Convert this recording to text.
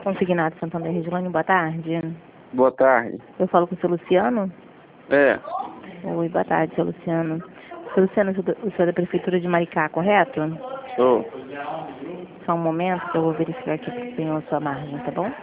Consignado Santander Regiane, boa tarde. Boa tarde. Eu falo com o seu Luciano? É. Oi, boa tarde, seu Luciano. Seu Luciano, o senhor é da Prefeitura de Maricá, correto? Sou. Só um momento que eu vou verificar aqui se tem a sua margem, tá bom?